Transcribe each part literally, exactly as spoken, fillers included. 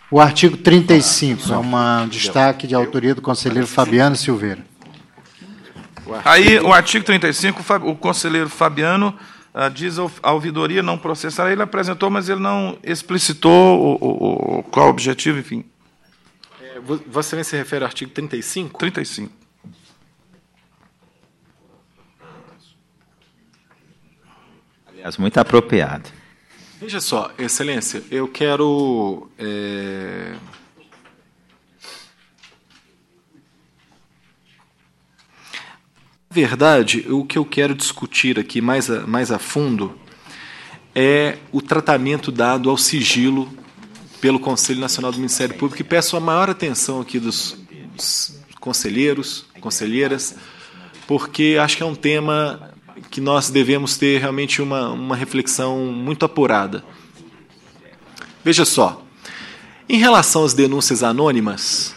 O artigo trinta e cinco é um destaque de autoria do conselheiro Fabiano Silveira. Aí, o artigo trinta e cinco, o conselheiro Fabiano uh, diz a ouvidoria não processará. Ele apresentou, mas ele não explicitou o, o, o, qual o objetivo, enfim. É, Vossa Excelência se refere ao artigo trinta e cinco? trinta e cinco. Aliás, muito apropriado. Veja só, Excelência, eu quero... É... Na verdade, o que eu quero discutir aqui mais a, mais a fundo é o tratamento dado ao sigilo pelo Conselho Nacional do Ministério Público, e peço a maior atenção aqui dos, dos conselheiros, conselheiras, porque acho que é um tema que nós devemos ter realmente uma, uma reflexão muito apurada. Veja só, em relação às denúncias anônimas,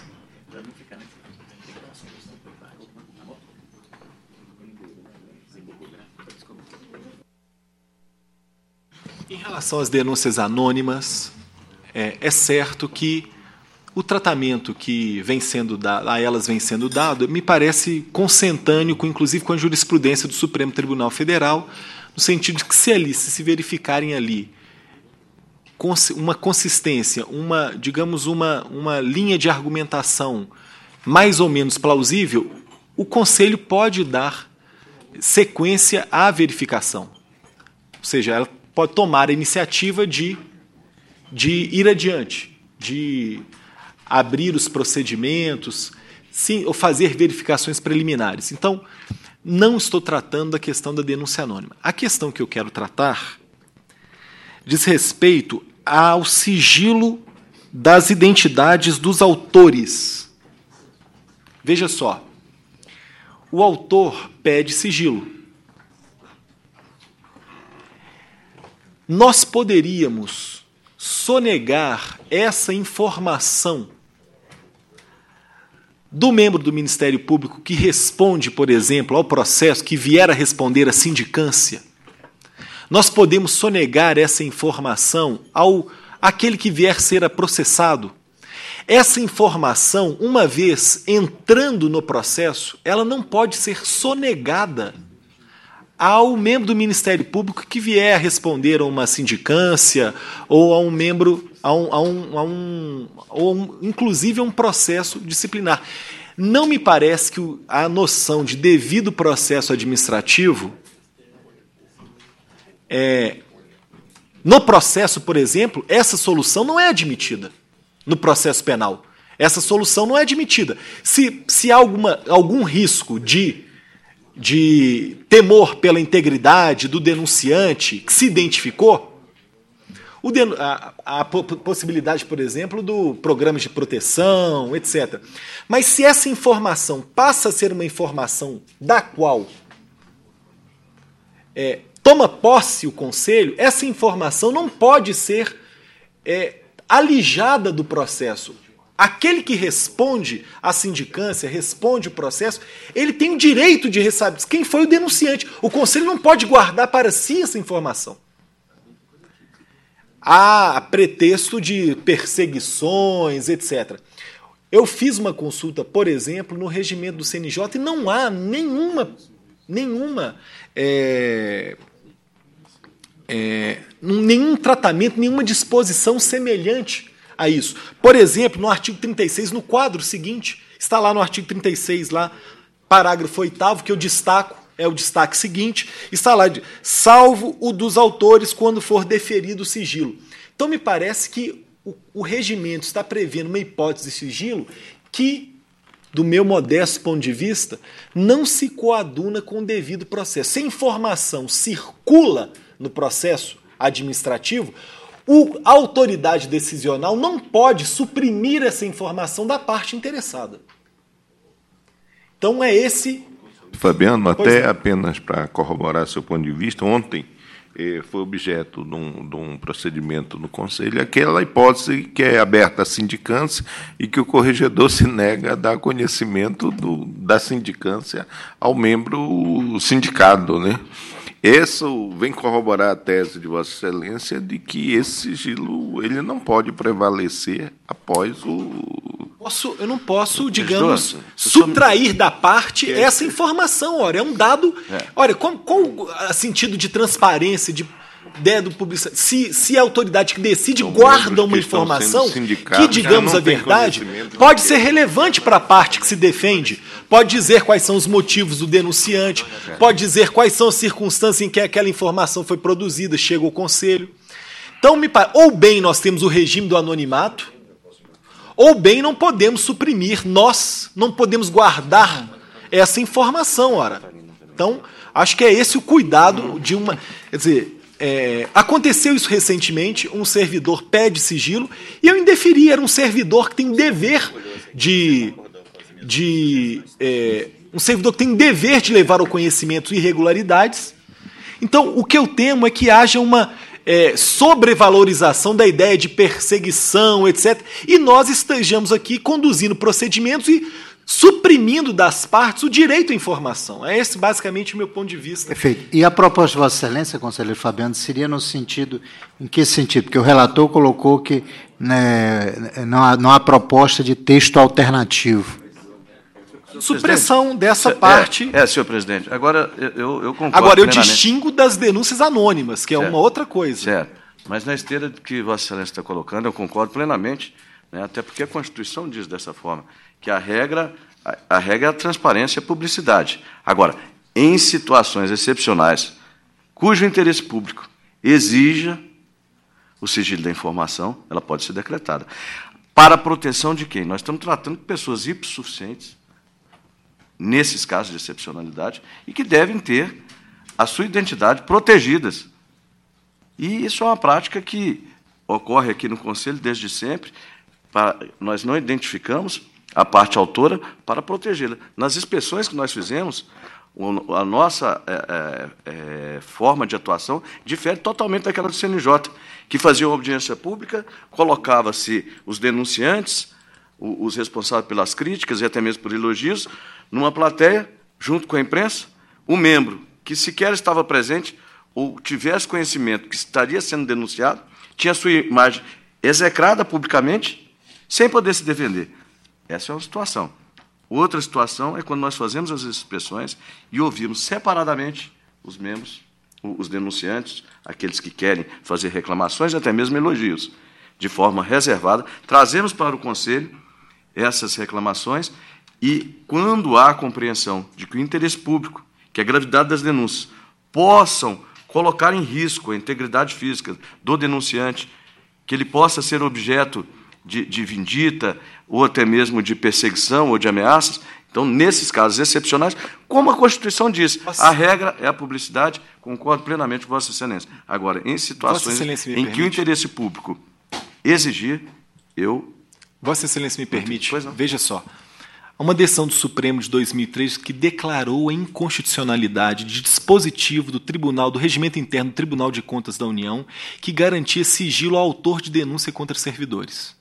em relação às denúncias anônimas, é, é certo que o tratamento que vem sendo dado, a elas vem sendo dado, me parece consentâneo, com, inclusive com a jurisprudência do Supremo Tribunal Federal, no sentido de que se ali, se, se verificarem ali uma consistência, uma, digamos, uma, uma linha de argumentação mais ou menos plausível, o Conselho pode dar sequência à verificação. Ou seja, ela pode tomar a iniciativa de, de ir adiante, de abrir os procedimentos, sim, ou fazer verificações preliminares. Então, não estou tratando da questão da denúncia anônima. A questão que eu quero tratar diz respeito ao sigilo das identidades dos autores. Veja só, o autor pede sigilo. Nós poderíamos sonegar essa informação do membro do Ministério Público que responde, por exemplo, ao processo, que vier a responder à sindicância. Nós podemos sonegar essa informação ao aquele que vier ser processado. Essa informação, uma vez entrando no processo, ela não pode ser sonegada ao membro do Ministério Público que vier a responder a uma sindicância ou a um membro, a um, a um, a um, ou um, inclusive a um processo disciplinar. Não me parece que a noção de devido processo administrativo, é, no processo, por exemplo, essa solução não é admitida. No processo penal, essa solução não é admitida. Se, se há alguma, algum risco de de temor pela integridade do denunciante que se identificou, o den a, a possibilidade, por exemplo, do programa de proteção, etcétera. Mas se essa informação passa a ser uma informação da qual é, toma posse o Conselho, essa informação não pode ser é, alijada do processo. Aquele que responde à sindicância, responde o processo, ele tem o direito de saber quem foi o denunciante. O Conselho não pode guardar para si essa informação. Há pretexto de perseguições, etcétera. Eu fiz uma consulta, por exemplo, no regimento do C N J e não há nenhuma, nenhuma é, é, nenhum tratamento, nenhuma disposição semelhante a isso. Por exemplo, no artigo trinta e seis, no quadro seguinte, está lá no artigo trinta e seis, lá, parágrafo oitavo, que eu destaco, é o destaque seguinte, está lá, de, salvo o dos autores quando for deferido o sigilo. Então, me parece que o, o regimento está prevendo uma hipótese de sigilo que, do meu modesto ponto de vista, não se coaduna com o devido processo. Se a informação circula no processo administrativo, O, a autoridade decisional não pode suprimir essa informação da parte interessada. Então é esse... Fabiano, pois até é. apenas para corroborar seu ponto de vista, ontem eh, foi objeto de um, de um procedimento no Conselho aquela hipótese que é aberta à sindicância e que o corregedor se nega a dar conhecimento do, da sindicância ao membro sindicado, né? Isso vem corroborar a tese de Vossa Excelência de que esse sigilo ele não pode prevalecer após o... Posso, eu não posso, digamos, subtrair da parte essa informação. Ora, é um dado... É. Olha, qual, qual o sentido de transparência, de ideia do publicitário? Se, se a autoridade que decide então, guarda uma informação que, digamos a verdade, pode ser relevante para a parte que se defende, pode dizer quais são os motivos do denunciante, pode dizer quais são as circunstâncias em que aquela informação foi produzida, chega ao conselho. Então, me parece, ou bem nós temos o regime do anonimato, ou bem não podemos suprimir, nós não podemos guardar essa informação, ora. Então, acho que é esse o cuidado de uma... Quer dizer, é, aconteceu isso recentemente, um servidor pede sigilo, e eu indeferi, era um servidor que tem dever de... de é, um servidor que tem dever de levar ao conhecimento irregularidades. Então, o que eu temo é que haja uma... É, sobrevalorização da ideia de perseguição, etcétera. E nós estejamos aqui conduzindo procedimentos e suprimindo das partes o direito à informação. É esse basicamente o meu ponto de vista. Perfeito. E a proposta de Vossa Excelência, conselheiro Fabiano, seria no sentido... Em que sentido? Porque o relator colocou que né, não, há, não há proposta de texto alternativo. Supressão presidente, dessa parte... É, é, senhor presidente. Agora, eu, eu concordo Agora, eu plenamente. distingo das denúncias anônimas, que é certo. Uma outra coisa. Certo. Mas na esteira que Vossa Excelência está colocando, eu concordo plenamente, né, até porque a Constituição diz dessa forma, que a regra, a, a regra é a transparência e a publicidade. Agora, em situações excepcionais, cujo interesse público exija o sigilo da informação, ela pode ser decretada. Para a proteção de quem? Nós estamos tratando de pessoas hipossuficientes, nesses casos de excepcionalidade, e que devem ter a sua identidade protegidas. E isso é uma prática que ocorre aqui no Conselho desde sempre. Para, nós não identificamos a parte autora para protegê-la. Nas inspeções que nós fizemos, a nossa é, é, forma de atuação difere totalmente daquela do C N J, que fazia uma audiência pública, colocava-se os denunciantes, os responsáveis pelas críticas e até mesmo por elogios, numa plateia, junto com a imprensa, o membro que sequer estava presente ou tivesse conhecimento que estaria sendo denunciado, tinha sua imagem execrada publicamente, sem poder se defender. Essa é uma situação. Outra situação é quando nós fazemos as inspeções e ouvimos separadamente os membros, os denunciantes, aqueles que querem fazer reclamações e até mesmo elogios, de forma reservada, trazemos para o Conselho essas reclamações e, quando há compreensão de que o interesse público, que a gravidade das denúncias, possam colocar em risco a integridade física do denunciante, que ele possa ser objeto de, de vindita ou até mesmo de perseguição ou de ameaças, então, nesses casos excepcionais, como a Constituição diz, Nossa. A regra é a publicidade, concordo plenamente com Vossa Excelência. Agora, em situações em permite. Que o interesse público exigir, eu... Vossa Excelência me permite, veja só, uma decisão do Supremo de dois mil e três que declarou a inconstitucionalidade de dispositivo do Tribunal, do Regimento Interno do Tribunal de Contas da União, que garantia sigilo ao autor de denúncia contra servidores.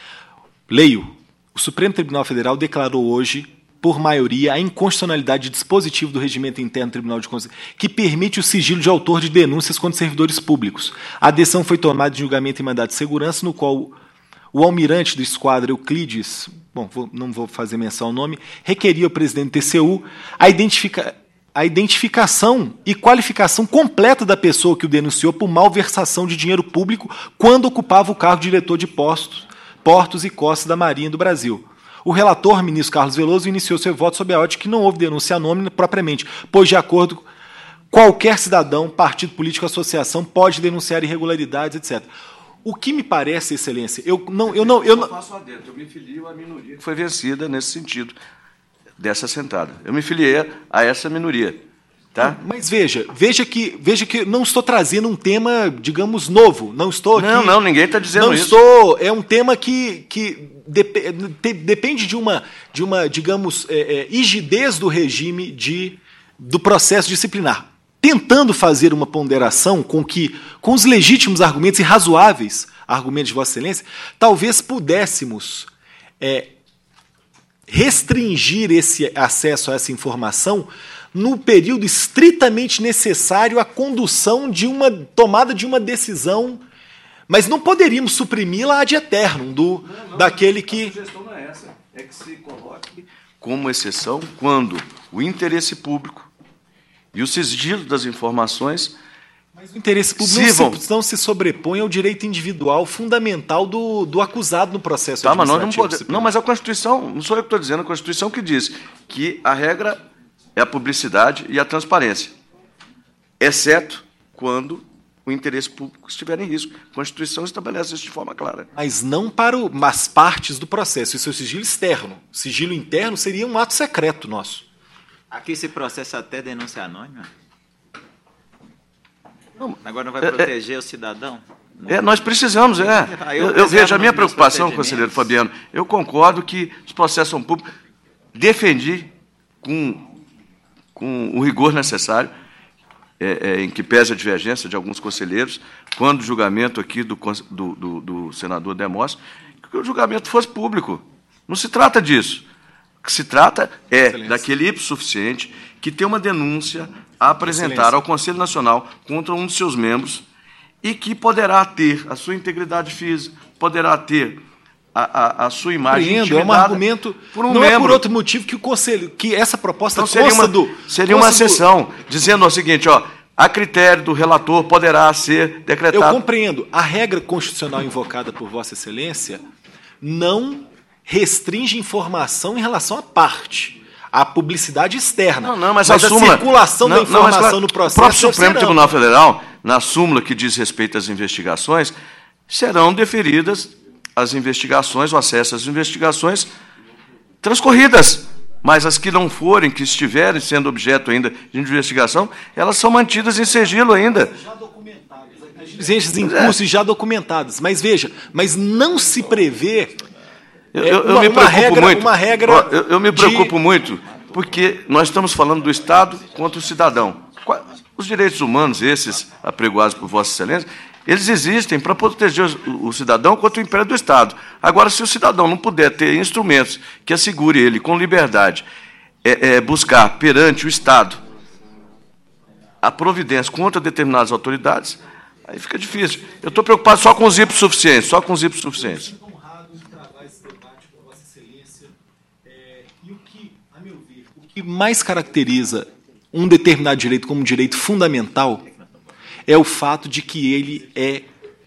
Leio. O Supremo Tribunal Federal declarou hoje, por maioria, a inconstitucionalidade de dispositivo do Regimento Interno do Tribunal de Contas, que permite o sigilo de autor de denúncias contra servidores públicos. A decisão foi tomada de julgamento em mandado de segurança, no qual o almirante do esquadra Euclides, bom, vou, não vou fazer menção ao nome, requeria ao presidente do T C U a, identifica, a identificação e qualificação completa da pessoa que o denunciou por malversação de dinheiro público quando ocupava o cargo de diretor de postos, portos e costas da Marinha do Brasil. O relator, ministro Carlos Veloso, iniciou seu voto sob a ótica que não houve denúncia anônima propriamente, pois, de acordo com qualquer cidadão, partido político, associação, pode denunciar irregularidades, etcétera. O que me parece, Excelência, eu não... Eu não, eu não... faço adentro, eu me filio à minoria que foi vencida nesse sentido, dessa sentada. Eu me filiei a essa minoria. Tá? Mas veja, veja que, veja que não estou trazendo um tema, digamos, novo. Não estou aqui... Não, não, ninguém está dizendo não isso. Estou, é um tema que, que dep depende de uma, de uma digamos, é, é, rigidez do regime de, do processo disciplinar. Tentando fazer uma ponderação com, que, com os legítimos argumentos e razoáveis argumentos de Vossa Excelência, talvez pudéssemos é, restringir esse acesso a essa informação no período estritamente necessário à condução de uma tomada de uma decisão, mas não poderíamos suprimi-la ad eternum do não, não, daquele que... A sugestão não é essa, é que se coloque como exceção quando o interesse público e o sigilo das informações... Mas o interesse público não se, não se sobrepõe ao direito individual fundamental do, do acusado no processo tá, administrativo. Mas nós não, pode, não, mas a Constituição, não sou eu que estou dizendo, a Constituição que diz que a regra é a publicidade e a transparência, exceto quando o interesse público estiver em risco. A Constituição estabelece isso de forma clara. Mas não para o, as partes do processo, isso é o sigilo externo. O sigilo interno seria um ato secreto nosso. Aqui se processa até denúncia anônima? Não, agora não vai é, proteger é, o cidadão? Não. É, nós precisamos, é. Eu, eu vejo a minha preocupação, conselheiro Fabiano. Eu concordo que os processos são públicos. Defendi com, com o rigor necessário, é, é, em que pese a divergência de alguns conselheiros, quando o julgamento aqui do, do, do, do senador Demóstenes, que o julgamento fosse público. Não se trata disso. O que se trata é Excelência. daquele ipso suficiente que tem uma denúncia a apresentar Excelência. ao Conselho Nacional contra um de seus membros e que poderá ter a sua integridade física, poderá ter a, a, a sua imagem intimidada. É um argumento, por um não membro. é por outro motivo que o Conselho, que essa proposta então, seria uma, do, seria uma sessão do... dizendo o seguinte, ó, a critério do relator poderá ser decretado. Eu compreendo. A regra constitucional invocada por Vossa Excelência não restringe informação em relação à parte. A publicidade externa. Não, não, mas, mas a, a súmula, circulação não, da informação não, mas, no processo... O próprio Supremo serão. Tribunal Federal, na súmula que diz respeito às investigações, serão deferidas as investigações, o acesso às investigações transcorridas. Mas as que não forem, que estiverem sendo objeto ainda de investigação, elas são mantidas em sigilo ainda. Já documentadas. As diligências em curso e já documentadas. Mas veja, mas não se prevê... Eu, eu, uma, eu me preocupo regra, muito. Uma regra eu, eu me preocupo de... muito, porque nós estamos falando do Estado contra o cidadão. Os direitos humanos, esses apregoados por Vossa Excelência, eles existem para proteger o, o cidadão contra o império do Estado. Agora, se o cidadão não puder ter instrumentos que assegure ele, com liberdade, é, é, buscar perante o Estado a providência contra determinadas autoridades, aí fica difícil. Eu estou preocupado só com os ipsos suficientes, só com os ipsos suficientes. O que mais caracteriza um determinado direito como um direito fundamental é o fato de que ele é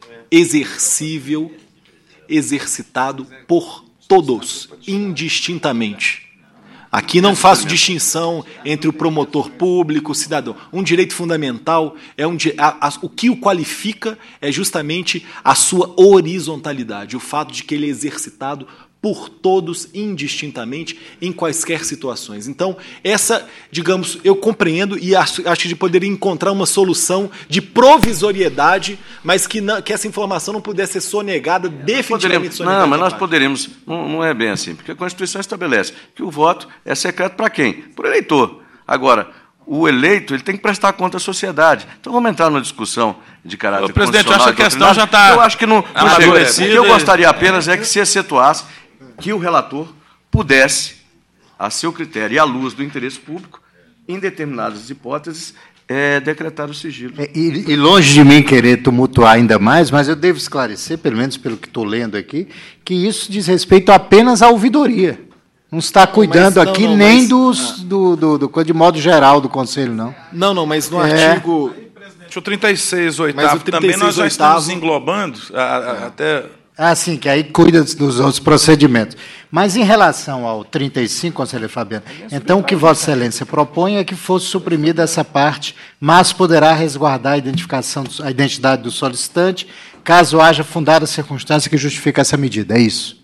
exercível, exercitado por todos, indistintamente. Aqui não faço distinção entre o promotor público, o cidadão. Um direito fundamental é um a, a, o que o qualifica é justamente a sua horizontalidade, o fato de que ele é exercitado por todos indistintamente em quaisquer situações. Então, essa, digamos, eu compreendo e acho, acho que poderia encontrar uma solução de provisoriedade, mas que, não, que essa informação não pudesse ser sonegada, definitivamente sonegada. Não, mas nós poderíamos, não, não é bem assim, porque a Constituição estabelece que o voto é secreto para quem? Por eleitor. Agora, o eleito ele tem que prestar conta à sociedade. Então, vamos entrar numa discussão de caráter constitucional. Presidente, eu acho que a questão já está... Eu acho que não, não chega. O que eu gostaria apenas é que se excetuasse que o relator pudesse, a seu critério e à luz do interesse público, em determinadas hipóteses, é, decretar o sigilo. É, e, e longe de mim querer tumultuar ainda mais, mas eu devo esclarecer, pelo menos pelo que estou lendo aqui, que isso diz respeito apenas à ouvidoria. Não está cuidando não, mas, aqui não, não, nem mas, dos, ah. do, do, do, de modo geral do Conselho, não. Não, não, mas no é. artigo... O trinta e seis, oitavo, também nós já estamos englobando, a, a, até... Ah, sim, que aí cuida dos outros procedimentos. Mas em relação ao trinta e cinco, conselheiro Fabiano, então o que Vossa Excelência propõe é que fosse suprimida essa parte, mas poderá resguardar a identificação, a identidade do solicitante, caso haja fundada circunstância que justifique essa medida. É isso?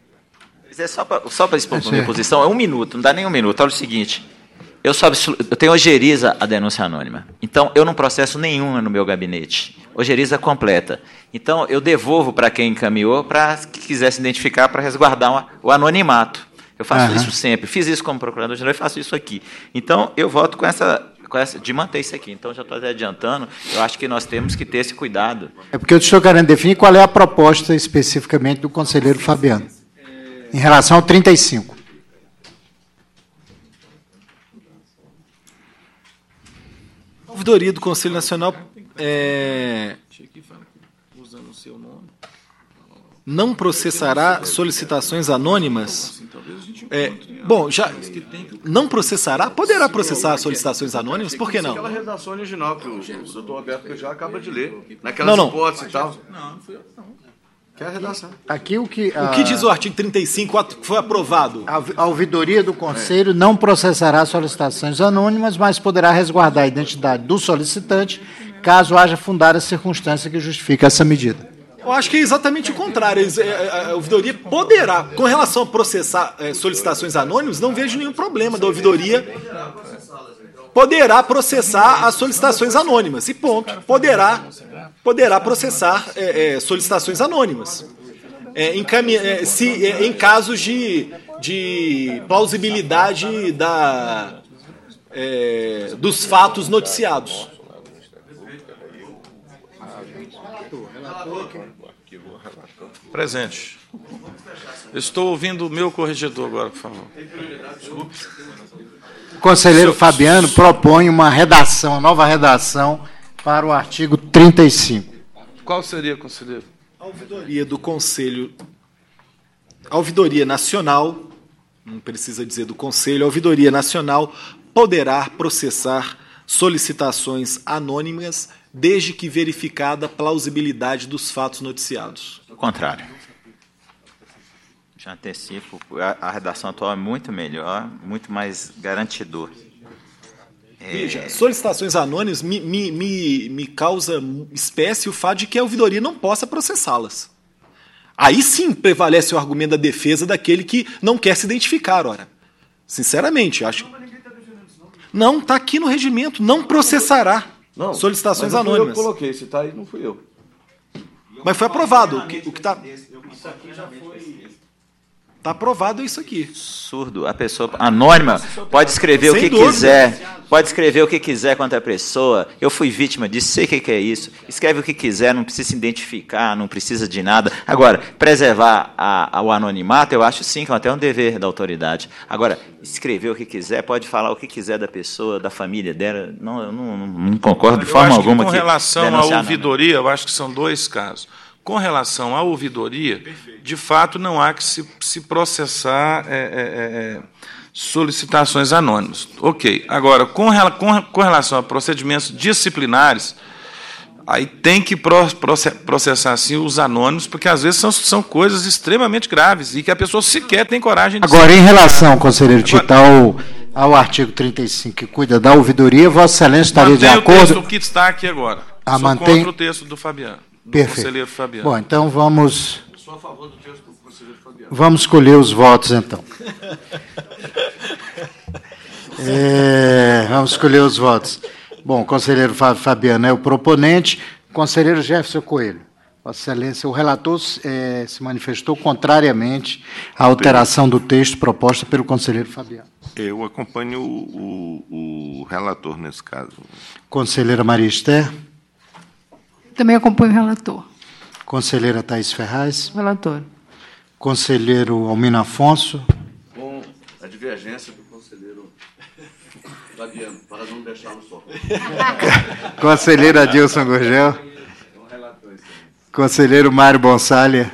É só para só para expor a minha posição, é um minuto, não dá nem um minuto. Olha o seguinte, eu, só, eu tenho ojeriza a denúncia anônima, então eu não processo nenhuma no meu gabinete, ojeriza completa. Então eu devolvo para quem encaminhou, para que quiser se identificar, para resguardar o anonimato. Eu faço uhum. isso sempre, fiz isso como procurador-geral e faço isso aqui. Então eu voto com essa, com essa de manter isso aqui. Então já estou até adiantando, eu acho que nós temos que ter esse cuidado. É porque eu estou querendo definir qual é a proposta especificamente do conselheiro Fabiano, em relação ao trinta e cinco. ouvidoria do Conselho Nacional é, não processará solicitações anônimas. É, bom, já não processará? Poderá processar solicitações anônimas? Por que não? Aquela redação original que o, o doutor Alberto já acaba de ler, naquelas não, não. hipóteses e tal. Não, não fui eu, não. Que é a redação. Aqui o que, a, o que diz o artigo trinta e cinco que foi aprovado? A, a ouvidoria do Conselho é. não processará solicitações anônimas, mas poderá resguardar a identidade do solicitante, caso haja fundada circunstância que justifique essa medida. Eu acho que é exatamente o contrário. A ouvidoria poderá, com relação a processar solicitações anônimas, não vejo nenhum problema da ouvidoria. Poderá processar as solicitações anônimas. E ponto. Poderá, poderá processar é, é, solicitações anônimas. É, em, é, se, é, em casos de, de plausibilidade da, é, dos fatos noticiados. Presente. Estou ouvindo o meu corregedor agora, por favor. Desculpe. O conselheiro Fabiano propõe uma redação, uma nova redação para o artigo trinta e cinco. Qual seria, conselheiro? A ouvidoria do Conselho, a ouvidoria nacional, não precisa dizer do Conselho, a ouvidoria nacional poderá processar solicitações anônimas desde que verificada a plausibilidade dos fatos noticiados. Ao contrário. Já antecipo, a, a redação atual é muito melhor, muito mais garantidor. É... Veja, solicitações anônimas me, me, me, me causa espécie o fato de que a ouvidoria não possa processá-las. Aí sim prevalece o argumento da defesa daquele que não quer se identificar, ora. Sinceramente, acho. Não, está aqui no regimento, não processará. Não, solicitações mas anônimas. Eu coloquei, se está aí, não fui eu. Mas foi aprovado. O que está. Isso aqui já foi. Está aprovado isso aqui. Absurdo. A pessoa anônima pode escrever Sem o que dúvida. quiser, pode escrever o que quiser contra a pessoa. Eu fui vítima disso, sei o que é isso. Escreve o que quiser, não precisa se identificar, não precisa de nada. Agora, preservar a, a, o anonimato, eu acho sim que é até um dever da autoridade. Agora, escrever o que quiser, pode falar o que quiser da pessoa, da família dela. Não, eu não, não, não concordo de eu forma acho alguma. Que com que relação à ouvidoria, eu acho que são dois casos. Com relação à ouvidoria, de fato, não há que se, se processar é, é, é, solicitações anônimas. Ok. Agora, com, com, com relação a procedimentos disciplinares, aí tem que processar, sim, os anônimos, porque, às vezes, são, são coisas extremamente graves e que a pessoa sequer tem coragem de... Agora, em relação, conselheiro Tita, ao, ao artigo trinta e cinco, que cuida da ouvidoria, Vossa Excelência estaria de acordo... Mantém o texto que está aqui agora. Ah, Sou mantém... contra o texto do Fabiano. Do Perfeito. Conselheiro Fabiano. Bom, então vamos. Sou a favor do texto do conselheiro Fabiano. Vamos escolher os votos, então. É, vamos escolher os votos. Bom, o conselheiro Fabiano é o proponente. Conselheiro Jefferson Coelho. Vossa Excelência, o relator é, se manifestou contrariamente à alteração do texto proposta pelo conselheiro Fabiano. Eu acompanho o, o, o relator nesse caso. Conselheira Maria Esther. Também acompanho o relator. Conselheira Thaís Ferraz. Relator. Conselheiro Almino Afonso. Com a divergência do conselheiro Fabiano, para não deixá-lo só. Conselheiro Adilson Gurgel. Conselheiro Mário Bonsalha.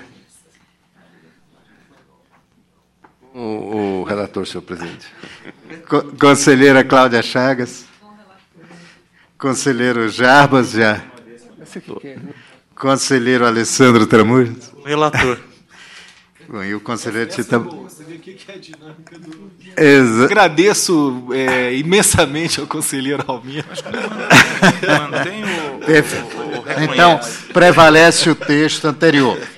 O, o relator, senhor presidente. Co conselheira Cláudia Chagas. Conselheiro Jarbas, já. Conselheiro Alessandro Tramujas. Relator. Bom, e o conselheiro Tita... Você vê o que é a dinâmica do... Exa... Agradeço é, imensamente ao conselheiro Almir. Mantém o, o, o Então, prevalece o texto anterior.